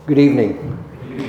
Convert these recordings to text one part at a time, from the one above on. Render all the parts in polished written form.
Good evening.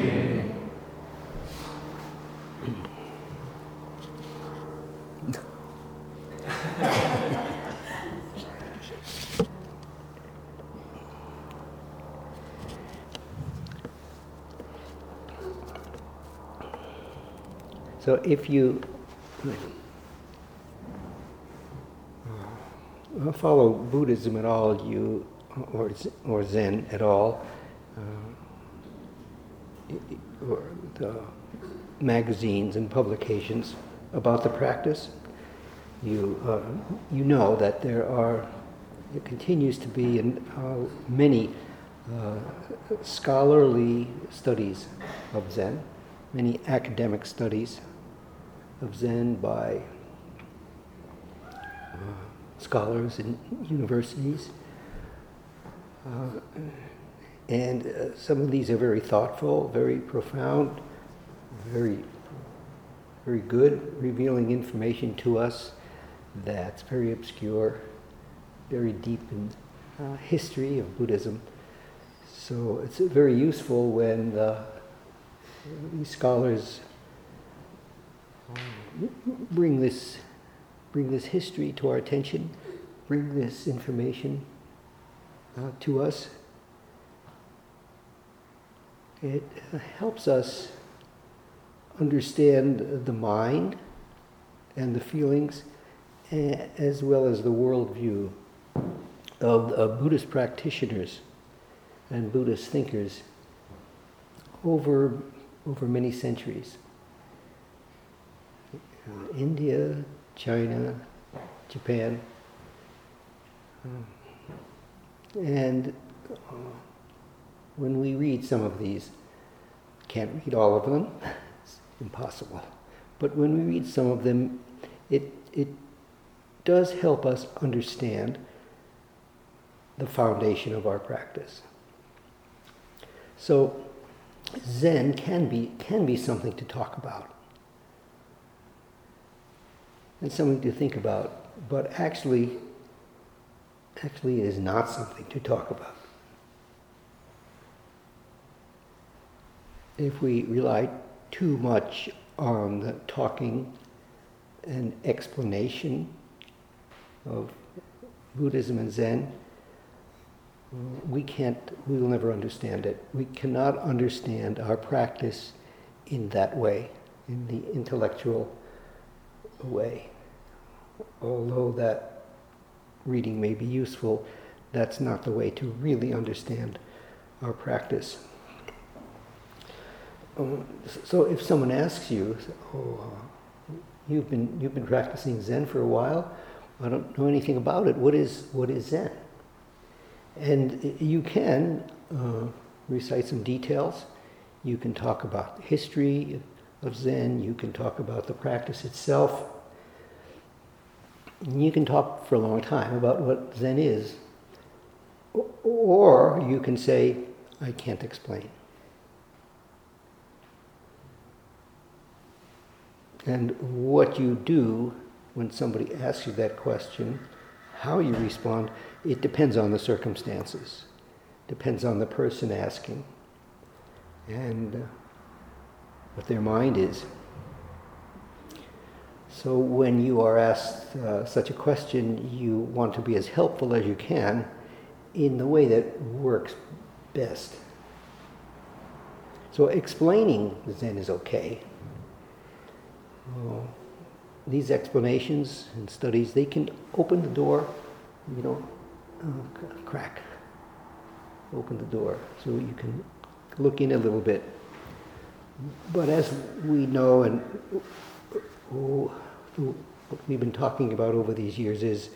So if you follow Buddhism at all, or Zen at all, or the magazines and publications about the practice, you know that there continues to be many scholarly studies of Zen, many academic studies of Zen by scholars in universities. And some of these are very thoughtful, very profound, very, very good, revealing information to us that's very obscure, very deep in history of Buddhism. So it's very useful when these scholars bring this history to our attention, bring this information to us. It helps us understand the mind and the feelings, as well as the worldview of Buddhist practitioners and Buddhist thinkers over many centuries. India, China, Japan, and when we read some of these, can't read all of them, it's impossible, but when we read some of them, it does help us understand the foundation of our practice. So Zen can be something to talk about and something to think about, but actually it is not something to talk about. If we rely too much on the talking and explanation of Buddhism and Zen, we will never understand it. We cannot understand our practice in that way, in the intellectual way. Although that reading may be useful, that's not the way to really understand our practice. So if someone asks you, you've been practicing Zen for a while, I don't know anything about it. What is Zen? And you can recite some details. You can talk about the history of Zen. You can talk about the practice itself. And you can talk for a long time about what Zen is. Or you can say, I can't explain. And what you do when somebody asks you that question, how you respond, it depends on the circumstances, depends on the person asking, and what their mind is. So when you are asked such a question, you want to be as helpful as you can in the way that works best. So explaining Zen is okay. These explanations and studies, they can open the door, crack, open the door, so you can look in a little bit. But as we know, and what we've been talking about over these years is,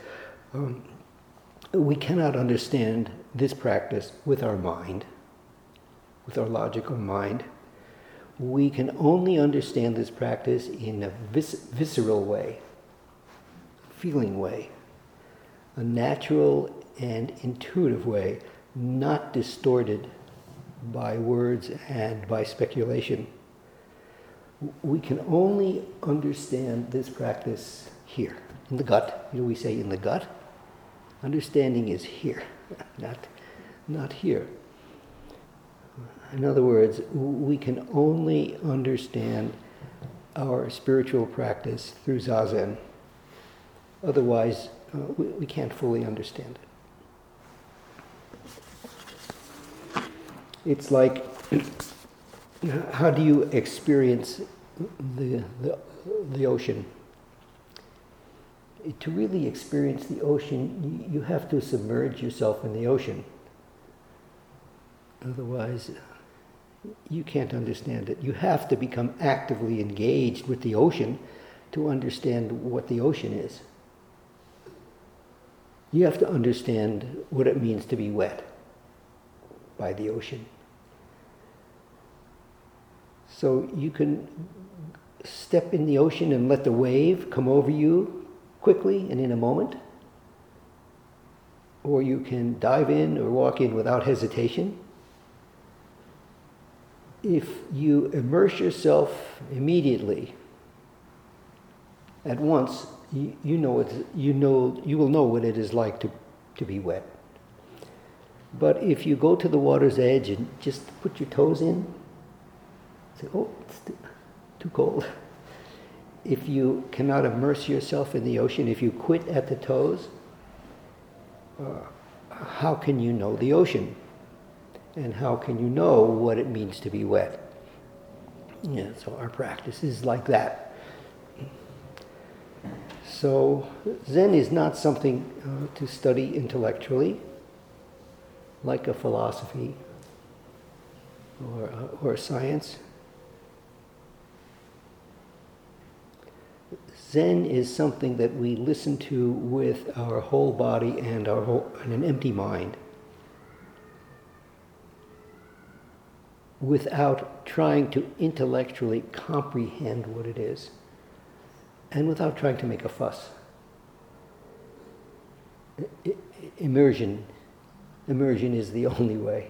we cannot understand this practice with our mind, with our logical mind. We can only understand this practice in a visceral way, feeling way, a natural and intuitive way, not distorted by words and by speculation. We can only understand this practice here, in the gut. We say in the gut. Understanding is here, not here. In other words, we can only understand our spiritual practice through Zazen. Otherwise, we can't fully understand it. It's like, how do you experience the ocean? To really experience the ocean, you have to submerge yourself in the ocean. Otherwise, you can't understand it. You have to become actively engaged with the ocean to understand what the ocean is. You have to understand what it means to be wet by the ocean. So you can step in the ocean and let the wave come over you quickly and in a moment. Or you can dive in or walk in without hesitation. If you immerse yourself immediately, at once, you will know what it is like to be wet. But if you go to the water's edge and just put your toes in, say, oh, it's too cold. If you cannot immerse yourself in the ocean, if you quit at the toes, how can you know the ocean? And how can you know what it means to be wet? Yeah, so our practice is like that. So Zen is not something to study intellectually, like a philosophy or science. Zen is something that we listen to with our whole body and an empty mind, without trying to intellectually comprehend what it is, and without trying to make a fuss. Immersion is the only way.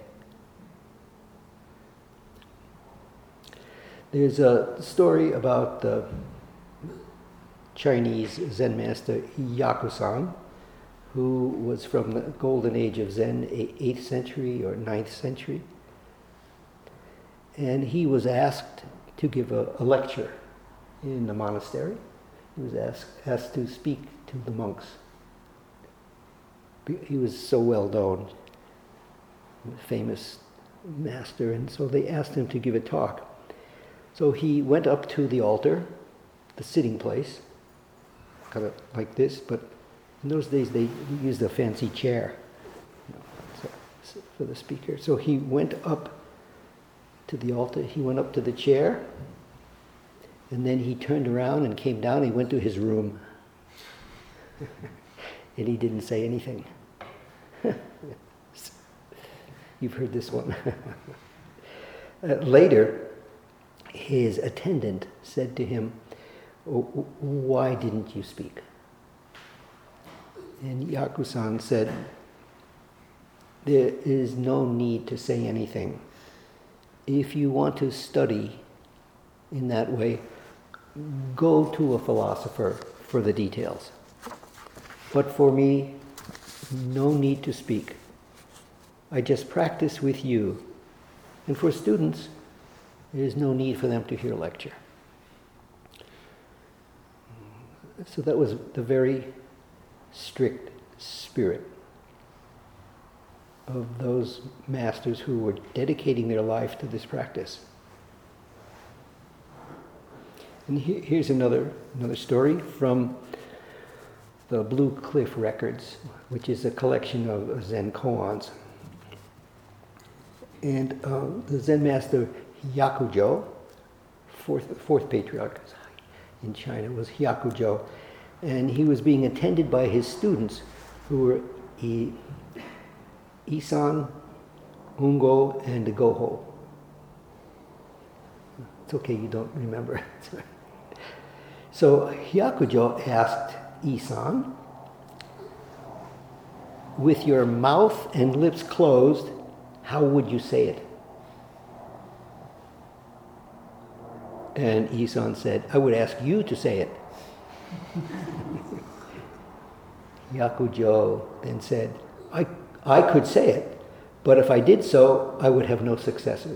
There's a story about the Chinese Zen master Yakusan, who was from the golden age of Zen, 8th century or 9th century. And he was asked to give a lecture in the monastery. He was asked to speak to the monks. He was so well known, famous master, and so they asked him to give a talk. So he went up to the altar, the sitting place, kind of like this, but in those days they used a fancy chair, for the speaker. So he went up to the altar, he went up to the chair, and then he turned around and came down, he went to his room. And he didn't say anything. You've heard this one. Later, his attendant said to him, "Oh, why didn't you speak?" And Yakusan said, "There is no need to say anything. If you want to study in that way, go to a philosopher for the details. But for me, no need to speak. I just practice with you. And for students, there is no need for them to hear a lecture." So that was the very strict spirit of those masters who were dedicating their life to this practice. And here's another story from the Blue Cliff Records, which is a collection of Zen koans. And the Zen master Hyakujo, fourth patriarch in China, was Hyakujo, and he was being attended by his students, who were Isan, Ungo, and Goho. It's okay, you don't remember. So Hyakujo asked Isan, "With your mouth and lips closed, how would you say it?" And Isan said, "I would ask you to say it." Hyakujo then said, I could say it, But if I did so, I would have no successors.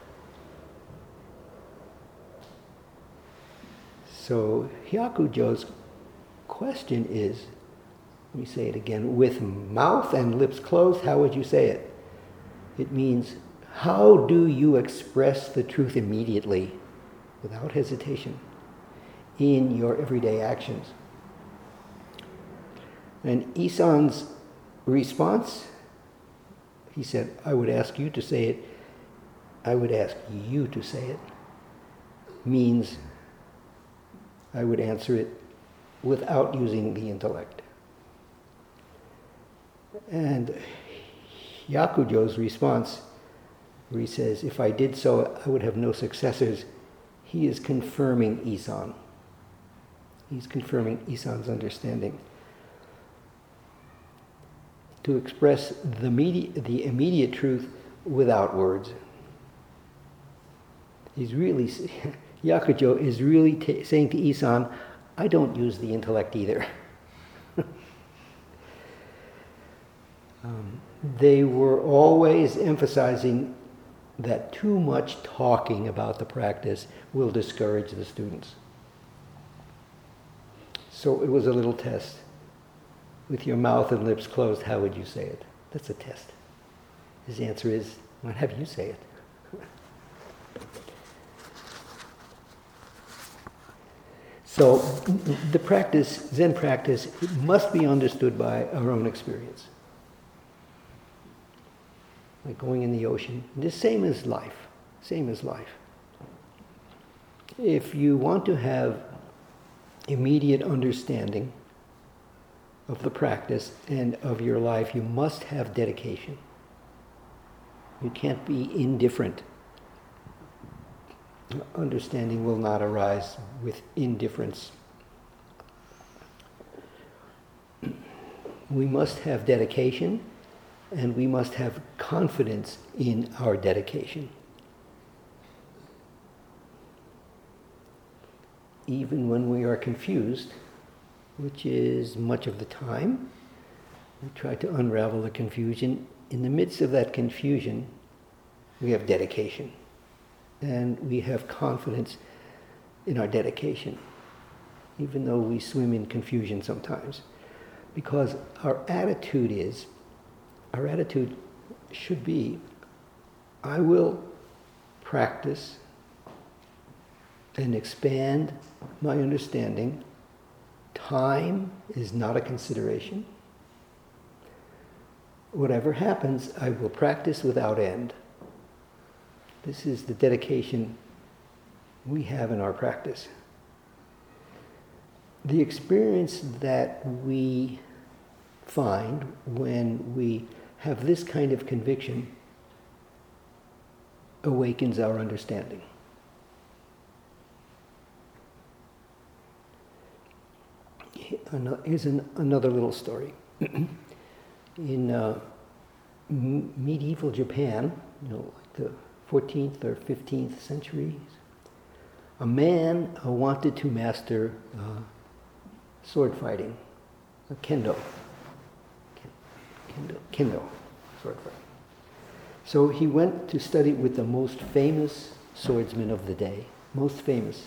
So Hyakujo's question is, let me say it again, with mouth and lips closed, how would you say it? It means, how do you express the truth immediately, without hesitation, in your everyday actions? And Isan's response, he said, I would ask you to say it, I would ask you to say it, means I would answer it without using the intellect. And Hyakujo's response, where he says, if I did so, I would have no successors, he is confirming Isan. He's confirming Isan's understanding. To express the immediate truth without words. Hyakujo is really saying to Isan, I don't use the intellect either. They were always emphasizing that too much talking about the practice will discourage the students. So it was a little test. With your mouth and lips closed, how would you say it? That's a test. His answer is, I'll have you say it. So the practice, Zen practice, it must be understood by our own experience. Like going in the ocean, the same as life. Same as life. If you want to have immediate understanding of the practice and of your life, you must have dedication. You can't be indifferent. Understanding will not arise with indifference. We must have dedication, and we must have confidence in our dedication. Even when we are confused, which is much of the time, we try to unravel the confusion. In the midst of that confusion, we have dedication. And we have confidence in our dedication, even though we swim in confusion sometimes. Because our attitude should be, I will practice and expand my understanding. Time is not a consideration. Whatever happens, I will practice without end. This is the dedication we have in our practice. The experience that we find when we have this kind of conviction awakens our understanding. Here's another little story. In medieval Japan, like the 14th or 15th centuries, a man wanted to master sword fighting, kendo, sword fighting. So he went to study with the most famous swordsman of the day, most famous.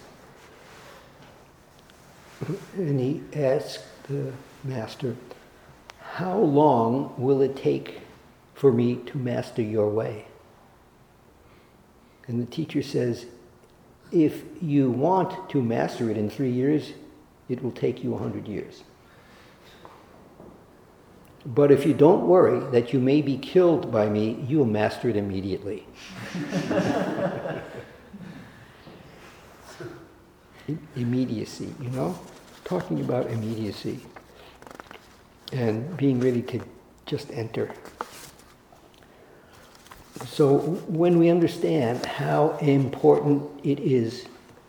And he asked the master, how long will it take for me to master your way? And the teacher says, if you want to master it in 3 years, it will take you 100 years. But if you don't worry that you may be killed by me, you'll master it immediately. Immediacy, talking about immediacy and being ready to just enter. So when we understand how important it is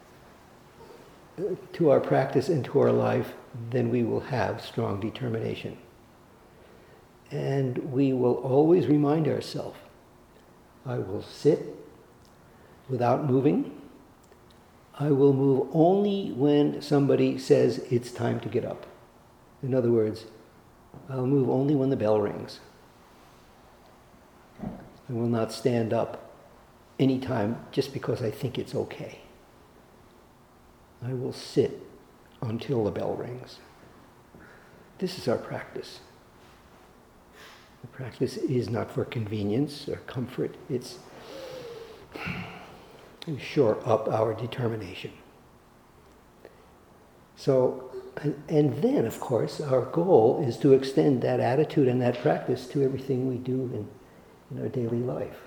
to our practice and to our life, then we will have strong determination. And we will always remind ourselves, I will sit without moving. I will move only when somebody says it's time to get up. In other words, I'll move only when the bell rings. I will not stand up anytime just because I think it's okay. I will sit until the bell rings. This is our practice. The practice is not for convenience or comfort. It's to shore up our determination. So, and then, of course, our goal is to extend that attitude and that practice to everything we do in our daily life.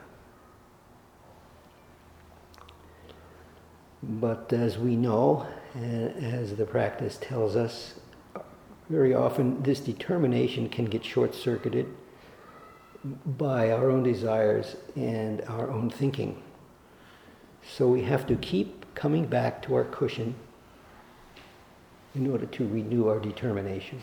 But as we know, and as the practice tells us, very often this determination can get short-circuited by our own desires and our own thinking. So we have to keep coming back to our cushion in order to renew our determination.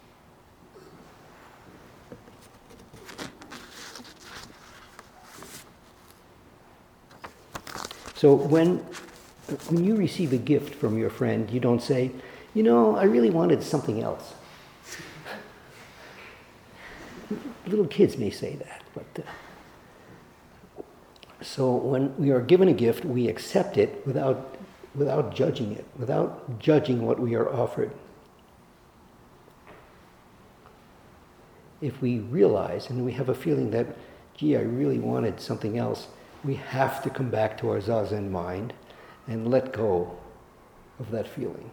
So when you receive a gift from your friend, you don't say, I really wanted something else. Little kids may say that, but so when we are given a gift, we accept it without judging it, without judging what we are offered. If we realize and we have a feeling that, I really wanted something else, we have to come back to our Zazen mind and let go of that feeling.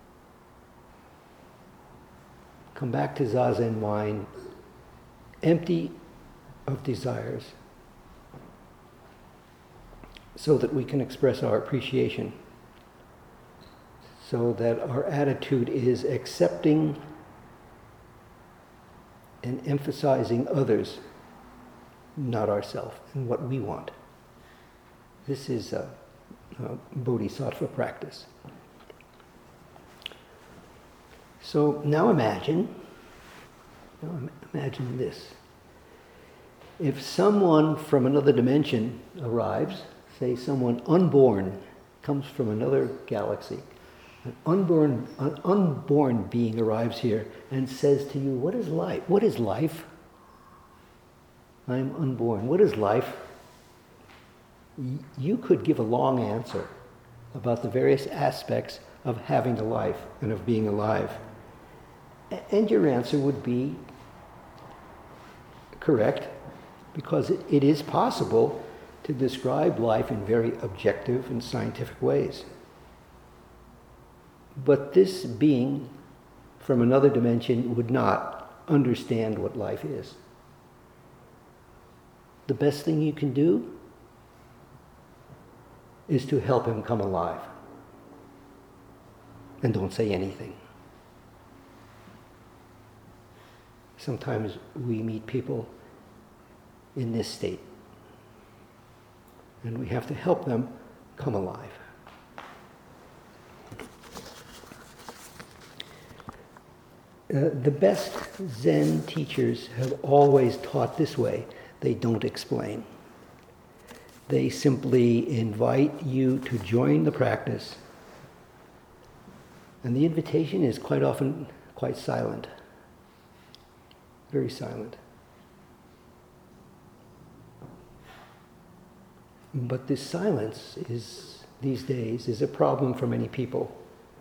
Come back to Zazen mind, empty of desires, so that we can express our appreciation, so that our attitude is accepting and emphasizing others, not ourselves, and what we want. This is a bodhisattva practice. So now imagine this. If someone from another dimension arrives, say someone unborn comes from another galaxy, an unborn being arrives here and says to you, what is life? What is life? I'm unborn. What is life? You could give a long answer about the various aspects of having a life and of being alive. And your answer would be correct, because it is possible to describe life in very objective and scientific ways. But this being from another dimension would not understand what life is. The best thing you can do is to help him come alive. And don't say anything. Sometimes we meet people in this state, and we have to help them come alive. The best Zen teachers have always taught this way. They don't explain. They simply invite you to join the practice. And the invitation is quite often quite silent. Very silent. But this silence these days is a problem for many people.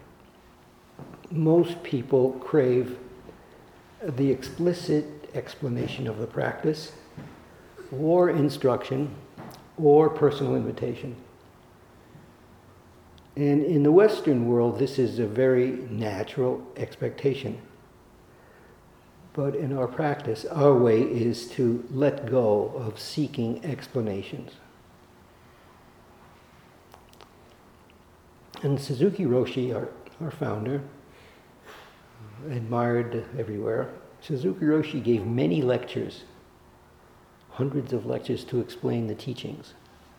Most people crave the explicit explanation of the practice, or instruction, or personal invitation. And in the Western world, this is a very natural expectation. But in our practice, our way is to let go of seeking explanations. And Suzuki Roshi, our founder, admired everywhere, Suzuki Roshi gave many lectures, hundreds of lectures to explain the teachings.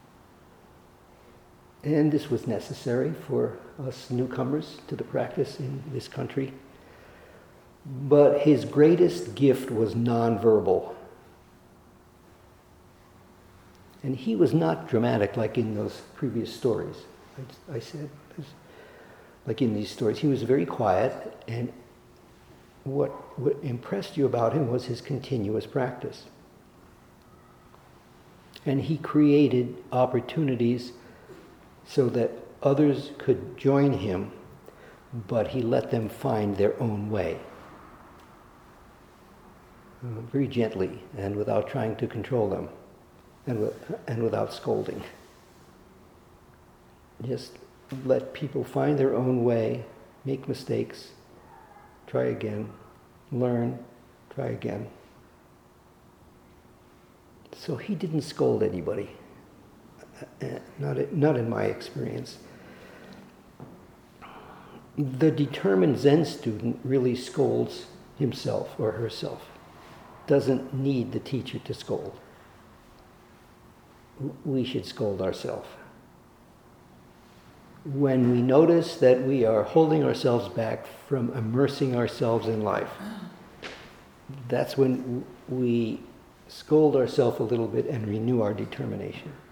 And this was necessary for us newcomers to the practice in this country. But his greatest gift was nonverbal. And he was not dramatic like in those previous stories. I said, like in these stories, he was very quiet, and what impressed you about him was his continuous practice. And he created opportunities so that others could join him, but he let them find their own way. Very gently and without trying to control them and without scolding. Just let people find their own way, make mistakes, try again, learn, try again. So he didn't scold anybody, not in my experience. The determined Zen student really scolds himself or herself, doesn't need the teacher to scold. We should scold ourselves. When we notice that we are holding ourselves back from immersing ourselves in life, that's when we scold ourselves a little bit and renew our determination.